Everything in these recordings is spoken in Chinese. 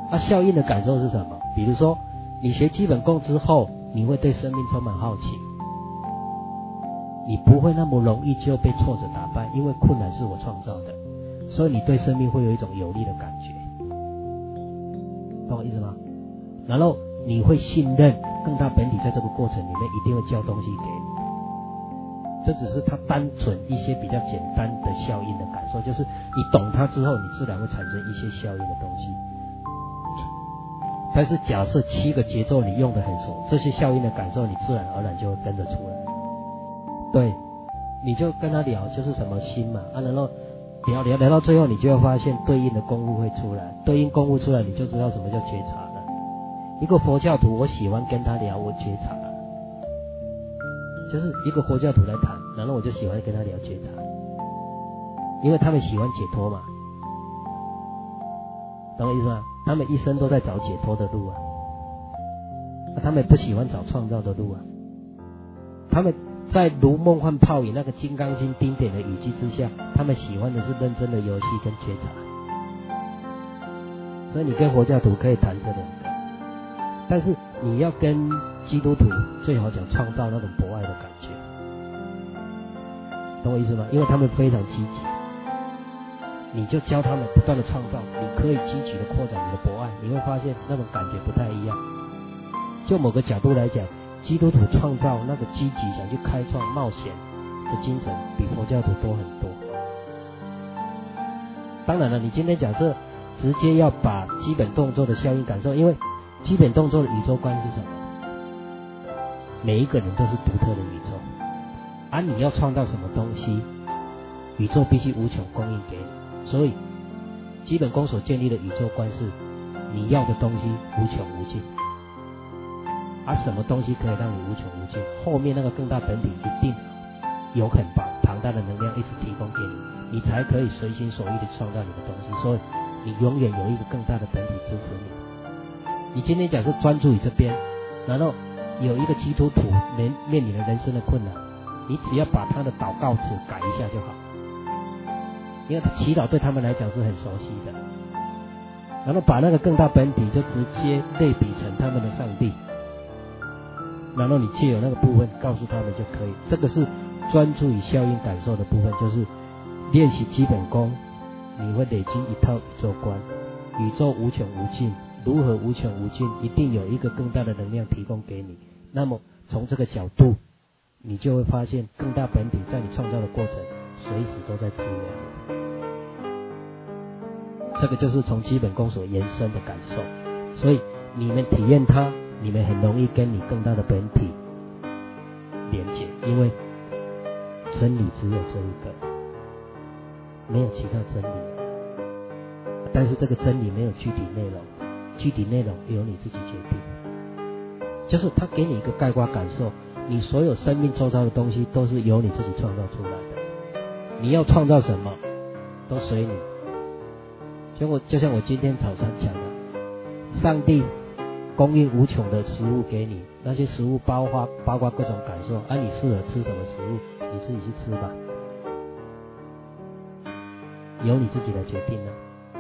效应的感受是什么？比如说你学基本功之后，你会对生命充满好奇，你不会那么容易就被挫折打败，因为困难是我创造的，所以你对生命会有一种有利的感觉，懂我意思吗？然后你会信任更大本体在这个过程里面一定会教东西给你。这只是它单纯一些比较简单的效应的感受，就是你懂它之后，你自然会产生一些效应的东西。但是假设7个节奏你用得很熟，这些效应的感受你自然而然就会跟着出来。对，你就跟他聊就是什么心嘛，然后聊到最后，你就会发现对应的功物会出来，对应功物出来，你就知道什么叫觉察了。一个佛教徒，我喜欢跟他聊，我觉察了，就是一个佛教徒来谈，然后我就喜欢跟他聊觉察，因为他们喜欢解脱嘛，懂我意思吗？他们一生都在找解脱的路啊，他们不喜欢找创造的路啊，他们在如梦幻泡影那个金刚经经典的语句之下，他们喜欢的是认真的游戏跟觉察。所以你跟佛教徒可以谈这2个，但是你要跟基督徒最好讲创造那种博爱的感觉，懂我意思吗？因为他们非常积极，你就教他们不断的创造，你可以积极的扩展你的博爱，你会发现那种感觉不太一样。就某个角度来讲，基督徒创造那个积极想去开创冒险的精神比佛教徒多很多。当然了，你今天假设直接要把基本动作的效应感受，因为基本动作的宇宙观是什么？每一个人都是独特的宇宙，而你要创造什么东西，宇宙必须无穷供应给你。所以基本功所建立的宇宙观是你要的东西无穷无尽，而什么东西可以让你无穷无尽？后面那个更大本体一定有很庞大的能量一直提供给你，你才可以随心所欲的创造你的东西。所以你永远有一个更大的本体支持你。你今天假设专注于这边，然后有一个基督徒面临了人生的困难，你只要把他的祷告词改一下就好，因为祈祷对他们来讲是很熟悉的，然后把那个更大本体就直接类比成他们的上帝，然后你借由那个部分告诉他们就可以。这个是专注于效应感受的部分，就是练习基本功，你会累积一套宇宙观，宇宙无穷无尽，如何无穷无尽？一定有一个更大的能量提供给你。那么从这个角度，你就会发现更大本体在你创造的过程随时都在支援你。这个就是从基本功所延伸的感受。所以你们体验它，你们很容易跟你更大的本体连接，因为真理只有这一个，没有其他真理。但是这个真理没有具体内容，具体内容由你自己决定。就是他给你一个概括感受，你所有生命周遭的东西都是由你自己创造出来的，你要创造什么都随你。就像我今天早上讲的，上帝供应无穷的食物给你，那些食物包括各种感受，你适合吃什么食物你自己去吃吧，由你自己来决定了。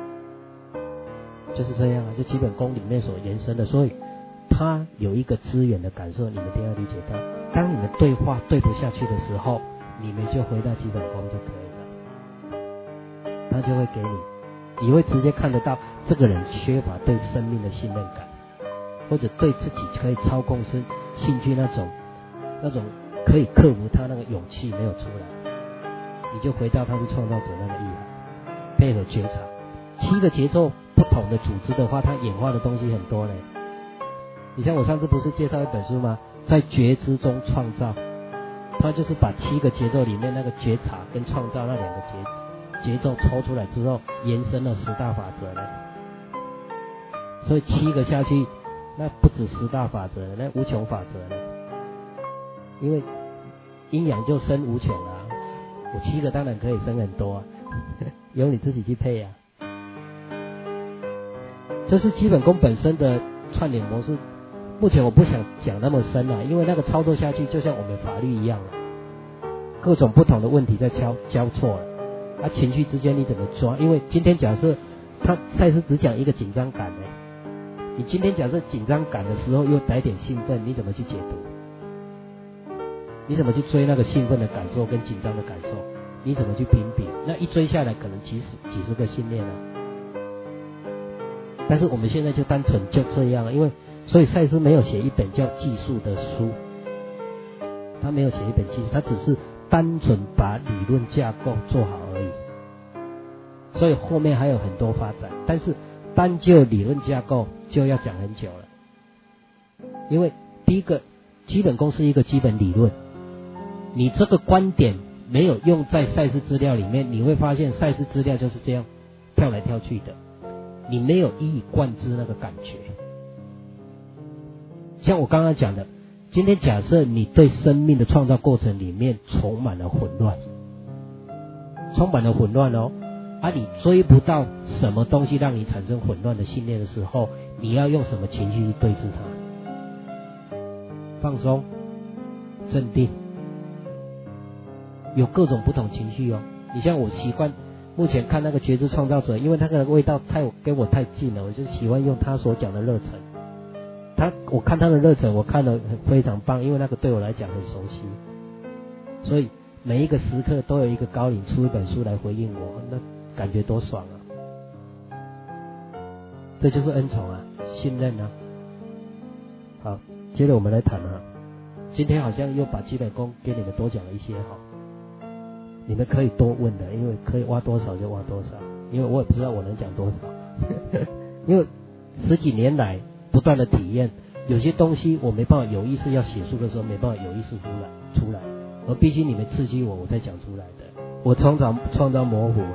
就是这样啊，就基本功里面所延伸的。所以它有一个资源的感受，你们一定要理解到，当你们对话对不下去的时候，你们就回到基本功就可以了，它就会给你会直接看得到这个人缺乏对生命的信任感，或者对自己可以操控兴趣那种可以克服他那个勇气没有出来，你就回到他是创造者那个意涵，配合觉察。7个节奏不同的组织的话，它演化的东西很多嘞。你像我上次不是介绍一本书吗？在觉知中创造，它就是把7个节奏里面那个觉察跟创造那2个节奏抽出来之后，延伸了10大法则呢。所以7个下去，那不止10大法则，那无穷法则呢。因为阴阳就生无穷啊，我7个当然可以生很多啊，由你自己去配啊。这是基本功本身的串联模式。目前我不想讲那么深了，因为那个操作下去就像我们法律一样了，各种不同的问题在交错了，情绪之间你怎么抓？因为今天假设他赛斯只讲一个紧张感呢， 你今天假设紧张感的时候又带点兴奋，你怎么去解读？你怎么去追那个兴奋的感受跟紧张的感受？你怎么去评比？那一追下来可能几十个信念啊。但是我们现在就单纯就这样，因为所以赛斯没有写一本叫技术的书，他没有写一本技术，他只是单纯把理论架构做好而已。所以后面还有很多发展，但是单就理论架构就要讲很久了。因为第一个基本功是一个基本理论，你这个观点没有用在赛斯资料里面，你会发现赛斯资料就是这样跳来跳去的，你没有一以贯之那个感觉。像我刚刚讲的，今天假设你对生命的创造过程里面充满了混乱哦，你追不到什么东西让你产生混乱的信念的时候，你要用什么情绪去对峙它？放松、镇定，有各种不同情绪哦。你像我习惯目前看那个觉知创造者，因为他的味道跟我太近了，我就喜欢用他所讲的热忱。我看他的热忱，我看得非常棒，因为那个对我来讲很熟悉，所以每一个时刻都有一个高龄出一本书来回应我，那感觉多爽啊！这就是恩宠啊，信任啊。好，接着我们来谈啊，今天好像又把基本功给你们多讲了一些哈，你们可以多问的，因为可以挖多少就挖多少，因为我也不知道我能讲多少，因为10几年来不断的体验，有些东西我没办法有意识要写书的时候没办法有意识出来，而必须你们刺激我才讲出来的，我创造模糊。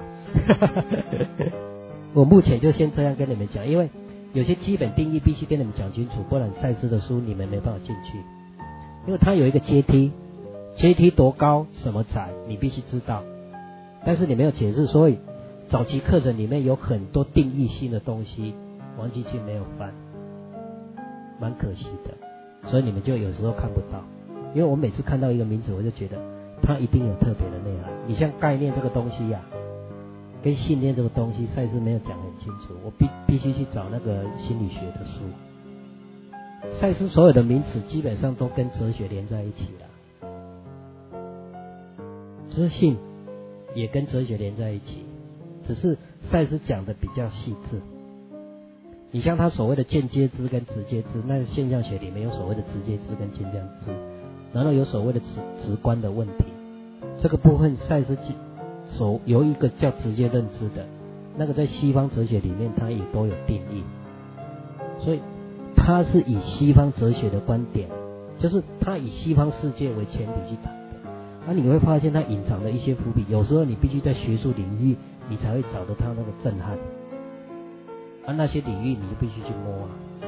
我目前就先这样跟你们讲，因为有些基本定义必须跟你们讲清楚，不然赛斯的书你们没办法进去，因为它有一个阶梯多高什么窄你必须知道，但是你没有解释，所以早期课程里面有很多定义性的东西王基清没有翻，蛮可惜的，所以你们就有时候看不到，因为我每次看到一个名字我就觉得它一定有特别的内涵。你像概念这个东西啊，跟信念这个东西赛斯没有讲很清楚，我必须去找那个心理学的书。赛斯所有的名词基本上都跟哲学连在一起了，知性也跟哲学连在一起，只是赛斯讲的比较细致。你像他所谓的间接知跟直接知，那个现象学里面有所谓的直接知跟间接知，然后有所谓的直观的问题，这个部分赛斯有一个叫直接认知的，那个在西方哲学里面它也都有定义，所以它是以西方哲学的观点，就是它以西方世界为前提去谈的，你会发现它隐藏的一些伏笔，有时候你必须在学术领域你才会找到它那个震撼，那些领域你就必须去摸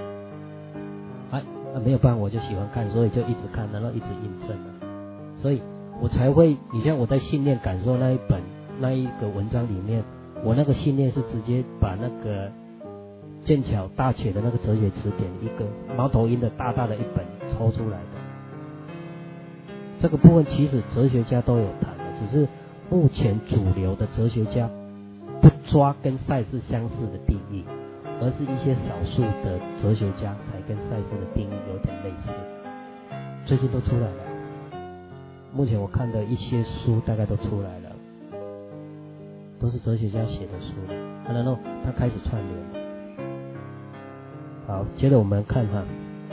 没有办法，我就喜欢看，所以就一直看，然后一直印证了，所以我才会，你像我在信念感受那一个文章里面，我那个信念是直接把那个剑桥大学的那个哲学词典一个猫头鹰的大大的一本抽出来的，这个部分其实哲学家都有谈的，只是目前主流的哲学家不抓跟赛斯相似的定义，而是一些少数的哲学家才跟赛斯的定义有点类似，最近都出来了，目前我看的一些书大概都出来了，都是哲学家写的书，然后他开始串联。好，接着我们看哈，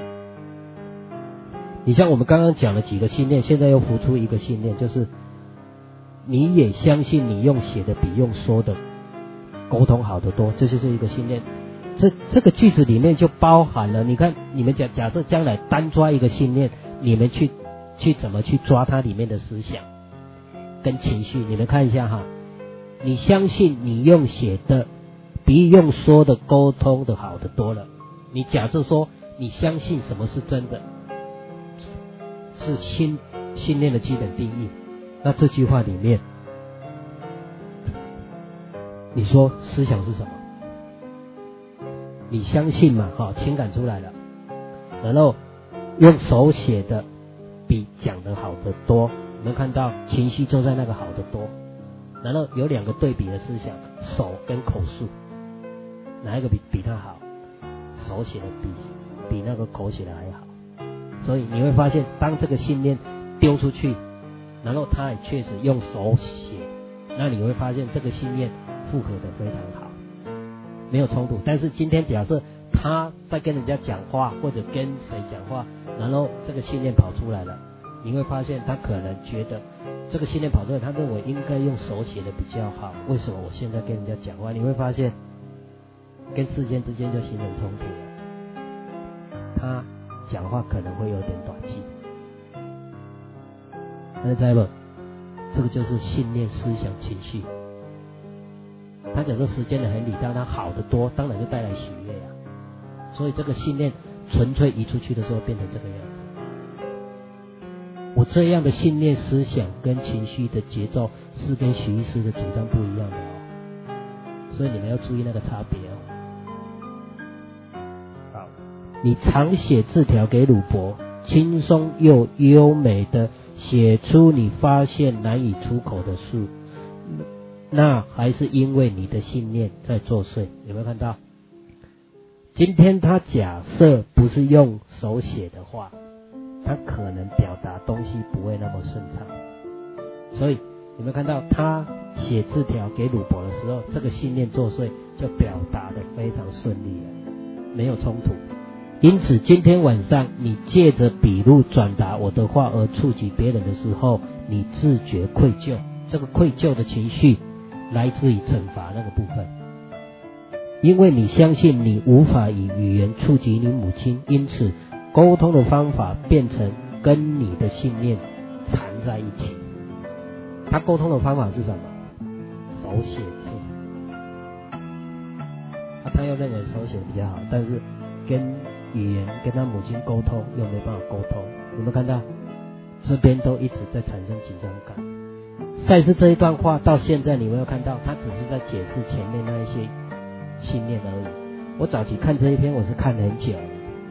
你像我们刚刚讲了几个信念，现在又浮出一个信念，就是你也相信你用写的比用说的沟通好得多，这就是一个信念。这个句子里面就包含了，你看你们假设将来单抓一个信念，你们去怎么去抓它里面的思想跟情绪，你们看一下哈，你相信你用写的比用说的沟通的好得多了，你假设说你相信什么是真的，是信念的基本定义，那这句话里面你说思想是什么？你相信嘛，情感出来了，然后用手写的比讲的好得多，有没有看到情绪就在那个好得多，然后有两个对比的思想，手跟口述哪一个比它好？ 手写的比那个口写的还好。所以你会发现，当这个信念丢出去，然后他也确实用手写，那你会发现这个信念复合的非常好，没有冲突。但是今天假设他在跟人家讲话，或者跟谁讲话，然后这个信念跑出来了，你会发现他可能觉得这个信念跑出来，他认为应该用手写的比较好。为什么我现在跟人家讲话？你会发现跟事件之间就形成冲突了。他讲话可能会有点短气，大家知道不？这个就是信念、思想、情绪。他假设时间的很理，当他好得多，当然就带来喜悦啊。所以这个信念纯粹移出去的时候，变成这个样子。我这样的信念、思想跟情绪的节奏是跟许医师的主张不一样的哦，所以你们要注意那个差别哦。好，你常写字条给鲁伯，轻松又优美的写出你发现难以出口的事，那还是因为你的信念在作祟。有没有看到？今天他假设不是用手写的话，他可能表达东西不会那么顺畅。所以有没有看到他写字条给鲁伯的时候，这个信念作祟，就表达的非常顺利了，没有冲突。因此今天晚上你借着笔录转达我的话而触及别人的时候，你自觉愧疚，这个愧疚的情绪来自于惩罚那个部分，因为你相信你无法以语言触及你母亲，因此沟通的方法变成跟你的信念缠在一起。他沟通的方法是什么？手写字。他又认为手写比较好，但是跟语言跟他母亲沟通又没办法沟通。有没有看到？这边都一直在产生紧张感。赛斯这一段话到现在你没有看到，他只是在解释前面那一些信念而已。我早期看这一篇我是看很久，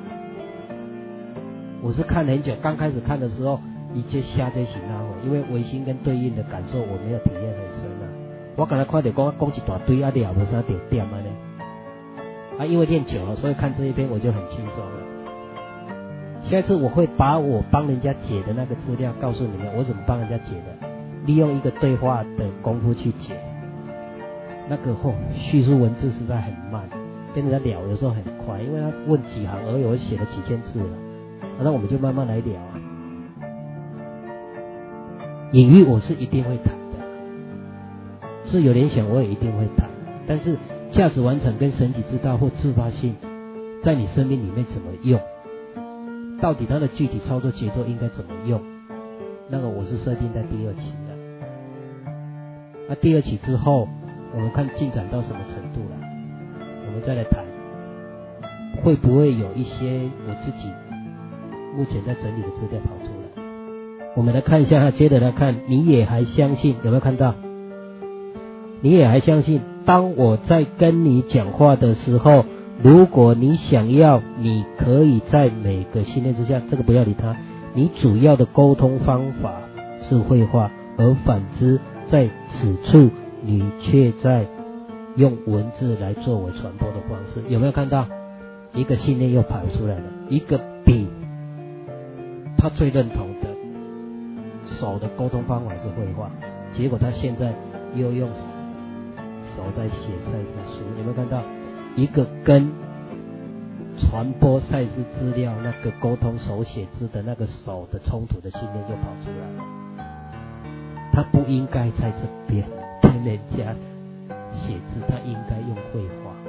刚开始看的时候一直下这行那会，因为唯心跟对应的感受我没有体验很深啊。我刚才看到讲一大堆啊，了无啥点点啊呢？因为练久了，所以看这一篇我就很轻松了。下一次我会把我帮人家解的那个资料告诉你们，我怎么帮人家解的，利用一个对话的功夫去解。那个叙述文字实在很慢，跟人家聊有时候很快，因为他问几行而已，我写了几千字了，那我们就慢慢来聊啊。隐喻我是一定会谈的，自由联想我也一定会谈，但是价值完成跟神奇之道或自发性在你生命里面怎么用，到底它的具体操作节奏应该怎么用，那个我是设定在第二期的。第二期之后我们看进展到什么程度了，我们再来谈会不会有一些我自己目前在整理的资料跑出来。我们来看一下，接着来看，你也还相信，有没有看到？你也还相信，当我在跟你讲话的时候，如果你想要，你可以在每个信念之下，这个不要理它，你主要的沟通方法是绘画，而反之在此处你却在用文字来作为传播的方式。有没有看到一个信念又跑出来了？一个比他最认同的手的沟通方法是绘画，结果他现在又用手在写赛事书。有没有看到一个跟传播赛事资料那个沟通手写字的那个手的冲突的信念又跑出来了？他不应该在这边跟人家写字，他应该用绘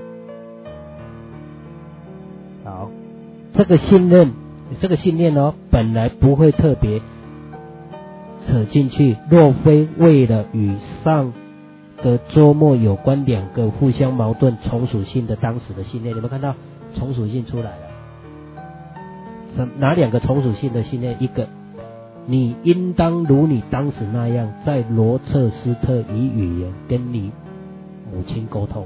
画。好，这个信念本来不会特别扯进去，若非为了与上个周末有关两个互相矛盾从属性的当时的信念。你们看到从属性出来了？哪两个从属性的信念？一个，你应当如你当时那样，在罗彻斯特以语言跟你母亲沟通，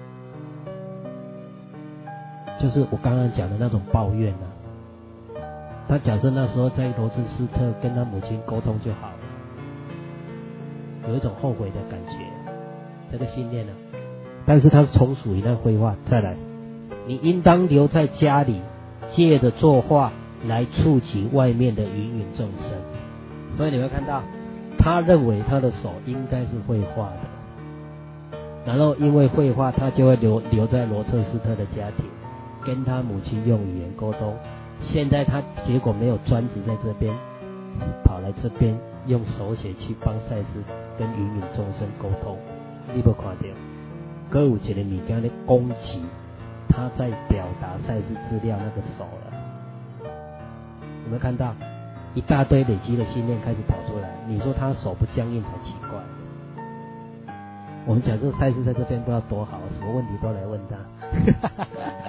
就是我刚刚讲的那种抱怨啊。他假设那时候在罗彻斯特跟他母亲沟通就好了，有一种后悔的感觉，这个信念啊。但是它是从属于那绘画。再来， 你应当留在家里，借着作画来触及外面的芸芸众生。所以你会看到，他认为他的手应该是会画的，然后因为绘画，他就会留在罗彻斯特的家庭，跟他母亲用语言沟通。现在他结果没有专职在这边，跑来这边用手写去帮赛斯跟芸芸众生沟通。你有没有看到？还有一个物件在攻击他在表达赛斯资料那个手了。有没有看到？一大堆累积的信念开始跑出来，你说他手不僵硬才奇怪。我们讲这个赛斯在这边不知道多好，什么问题都来问他。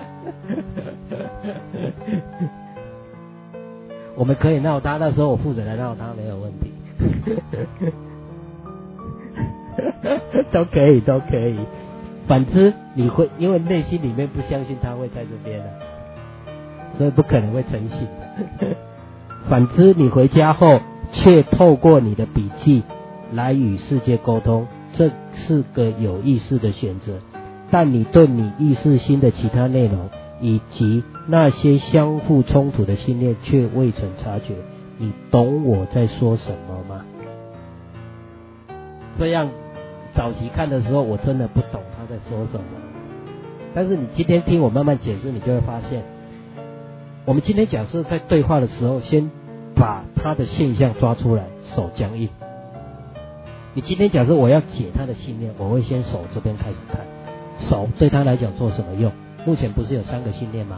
我们可以闹他，那时候我负责来闹他没有问题。都可以都可以。反之你会因为内心里面不相信他会在这边的，所以不可能会成型的。反之你回家后却透过你的笔记来与世界沟通，这是个有意识的选择，但你对你意识心的其他内容以及那些相互冲突的信念却未曾察觉。你懂我在说什么吗？这样早期看的时候我真的不懂他在说什么，但是你今天听我慢慢解释，你就会发现，我们今天假设在对话的时候，先把他的现象抓出来，手僵硬。你今天假设我要解他的信念，我会先手这边开始看，手对他来讲做什么用？目前不是有3个信念吗？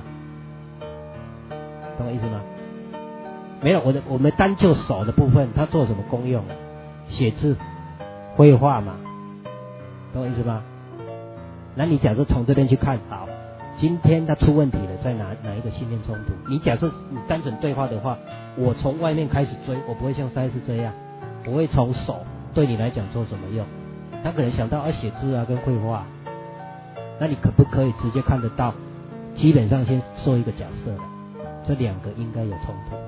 懂我意思吗？没有，我们单就手的部分，它做什么功用？写字、绘画嘛，懂我意思吗？那你假设从这边去看，好，今天他出问题了，在哪一个信念冲突？你假设你单纯对话的话，我从外面开始追，我不会像赛斯这样，我会从手对你来讲做什么用？他可能想到写字啊跟绘画，那你可不可以直接看得到？基本上先做一个假设了，这2个应该有冲突。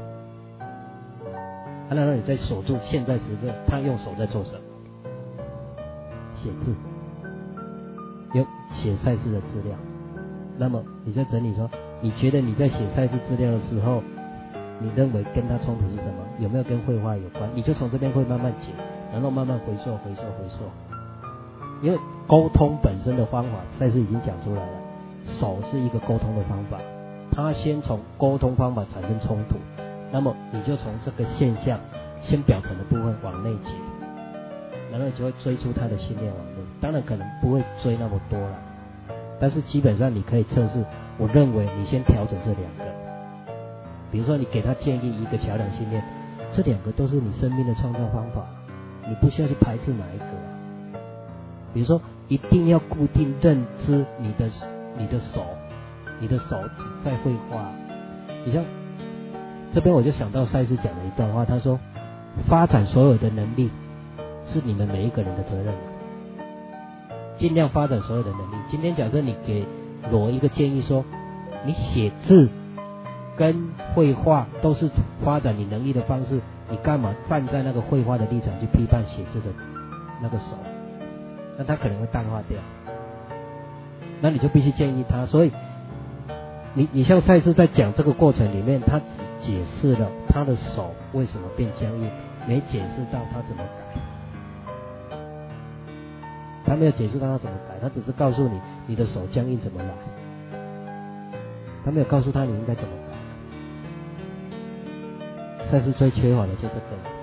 然后你再锁住现在时刻，他用手在做什么？写字，有写赛事的资料。那么你在整理说，你觉得你在写赛事资料的时候，你认为跟他冲突是什么？有没有跟绘画有关？你就从这边会慢慢解，然后慢慢回溯。因为沟通本身的方法，赛事已经讲出来了，手是一个沟通的方法，他先从沟通方法产生冲突，那么你就从这个现象先表层的部分往内解，然后你就会追出他的信念网络。当然可能不会追那么多了，但是基本上你可以测试。我认为你先调整这2个，比如说你给他建议一个桥梁信念，这2个都是你生命的创造方法，你不需要去排斥哪一个啊。比如说一定要固定认知你的手指在绘画。你像这边我就想到赛斯讲的一段话，他说发展所有的能力是你们每一个人的责任，尽量发展所有的能力。今天假设你给罗一个建议说，你写字跟绘画都是发展你能力的方式，你干嘛站在那个绘画的立场去批判写字的那个手？那他可能会淡化掉，那你就必须建议他。所以你像赛斯在讲这个过程里面，他只解释了他的手为什么变僵硬，没解释到他怎么改。他没有解释到他怎么改，他只是告诉你你的手僵硬怎么来，他没有告诉他你应该怎么改。赛斯最缺乏的就这个。